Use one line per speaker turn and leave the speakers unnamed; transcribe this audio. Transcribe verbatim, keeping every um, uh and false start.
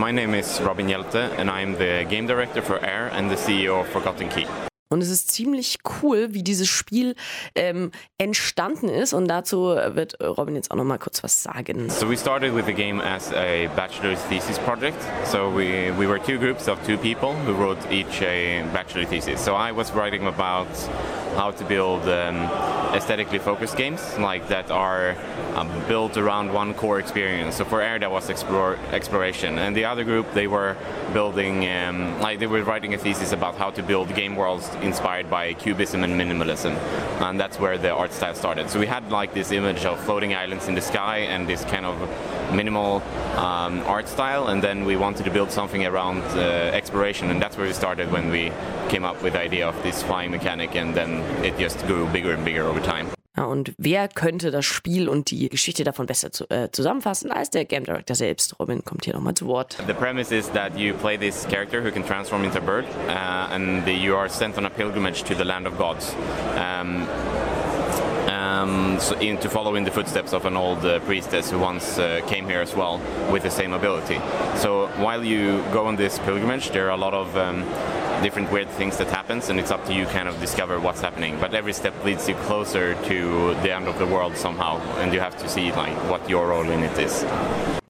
my name is Robin Hjelte and I'm the game director for Air and the C E O of Forgotten Key.
Und es ist ziemlich cool, wie dieses Spiel ähm, entstanden ist. Und dazu wird Robin jetzt auch noch mal kurz was sagen.
So we started with the game as a bachelor's thesis project. So we, we were two groups of two people who wrote each a bachelor thesis. So I was writing about how to build um, aesthetically focused games like that are um, built around one core experience. So for Air that was explore, exploration, and the other group they were building um, like they were writing a thesis about how to build game worlds inspired by cubism and minimalism, and that's where the art style started. So we had like this image of floating islands in the sky and this kind of minimal um, art style, and then we wanted to build something around uh, exploration, and that's where we started when we came up with the idea of this flying mechanic, and then it just grew bigger and bigger over time.
Ja, und wer könnte das Spiel und die Geschichte davon besser zu, äh, zusammenfassen als der Game Director selbst? Robin kommt hier nochmal zu Wort.
The premise is that you play this character who can transform into a bird, uh, and the, you are sent on a pilgrimage to the land of gods. Um, Um, so in, to follow in the footsteps of an old uh, priestess who once uh, came here as well with the same ability. So while you go on this pilgrimage, there are a lot of um, different weird things that happens, and it's up to you kind of discover what's happening. But every step leads you closer to the end of the world somehow, and you have to see like what your role in it is.